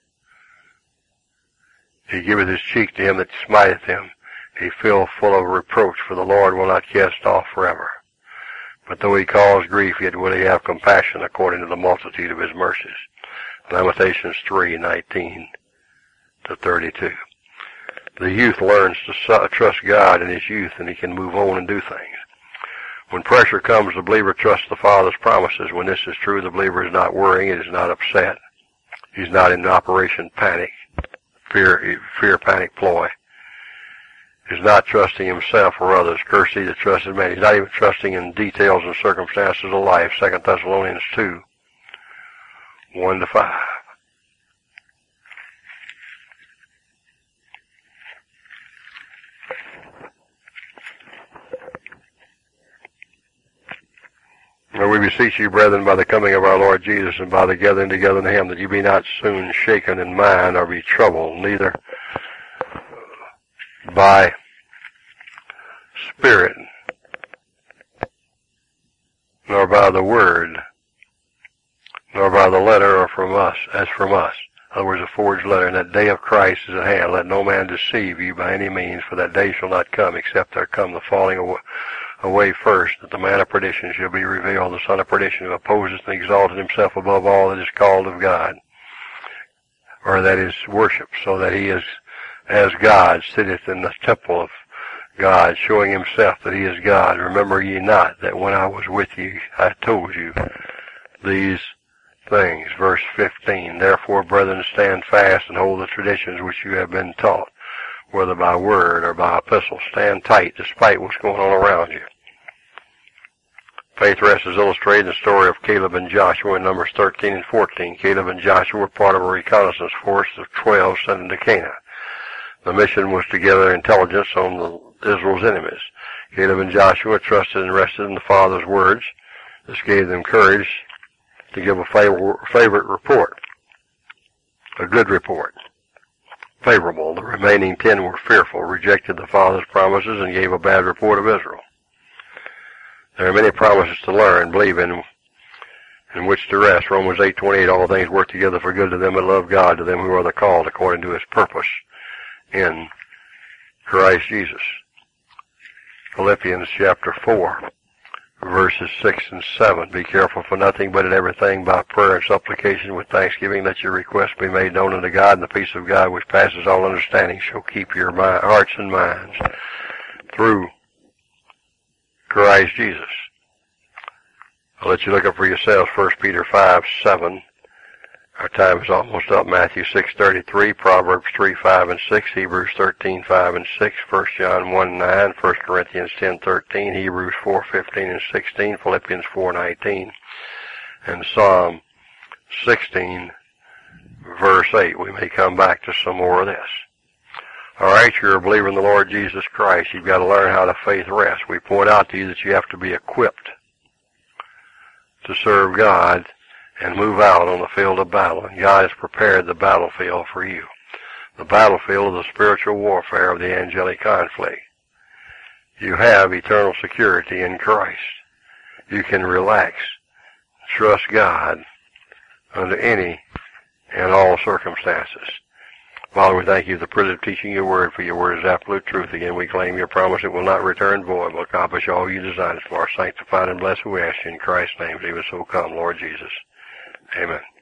He giveth his cheek to him that smiteth him. He filleth full of reproach, for the Lord will not cast off forever. But though he cause grief, yet will he have compassion according to the multitude of his mercies. Lamentations three, nineteen to thirty-two. The youth learns to trust God in his youth, and he can move on and do things. When pressure comes, the believer trusts the Father's promises. When this is true, the believer is not worrying, he is not upset. He's not in operation panic, fear, fear, panic, ploy. He's not trusting himself or others. Curse he that trusted man. He's not even trusting in details and circumstances of life. Second Thessalonians two, one to five. And we beseech you, brethren, by the coming of our Lord Jesus, and by the gathering together in him, that you be not soon shaken in mind, or be troubled, neither by spirit, nor by the word, nor by the letter, or from us, as from us. In other words, a forged letter. And that day of Christ is at hand. Let no man deceive you by any means, for that day shall not come, except there come the falling away. away first, that the man of perdition shall be revealed, the son of perdition, who opposes and exalted himself above all that is called of God, or that is worshipped, so that he is as God, sitteth in the temple of God, showing himself that he is God. Remember ye not that when I was with you, I told you these things. Verse fifteen, therefore, brethren, stand fast and hold the traditions which you have been taught, whether by word or by epistle. Stand tight despite what's going on around you. Faith rest is illustrated in the story of Caleb and Joshua in Numbers thirteen and fourteen. Caleb and Joshua were part of a reconnaissance force of twelve sent into Canaan. The mission was to gather intelligence on the, Israel's enemies. Caleb and Joshua trusted and rested in the Father's words. This gave them courage to give a favor, favorite report, a good report. Favorable. The remaining ten were fearful, rejected the Father's promises, and gave a bad report of Israel. There are many promises to learn, believe in, in which to rest. Romans eight twenty-eight, all things work together for good to them that love God, to them who are the called according to his purpose in Christ Jesus. Philippians chapter four, verses six and seven. Be careful for nothing, but in everything by prayer and supplication with thanksgiving, let your requests be made known unto God, and the peace of God which passes all understanding shall keep your mind, hearts and minds through Christ Jesus. I'll let you look up for yourselves, First Peter five, seven. Our time is almost up. Matthew six, thirty-three, Proverbs three, five and six, Hebrews thirteen, five and six, First John one, nine, First Corinthians ten, thirteen, Hebrews four, fifteen and sixteen, Philippians four, nineteen, and Psalm sixteen, verse eight. We may come back to some more of this. All right, you're a believer in the Lord Jesus Christ. You've got to learn how to faith rest. We point out to you that you have to be equipped to serve God and move out on the field of battle. And God has prepared the battlefield for you. The battlefield of the spiritual warfare of the angelic conflict. You have eternal security in Christ. You can relax, trust God under any and all circumstances. Father, we thank you for the privilege of teaching your word, for your word is absolute truth. Again, we claim your promise it will not return void, will accomplish all you designed it for. Sanctified and blessed we ask you in Christ's name. Even so come, Lord Jesus. Amen.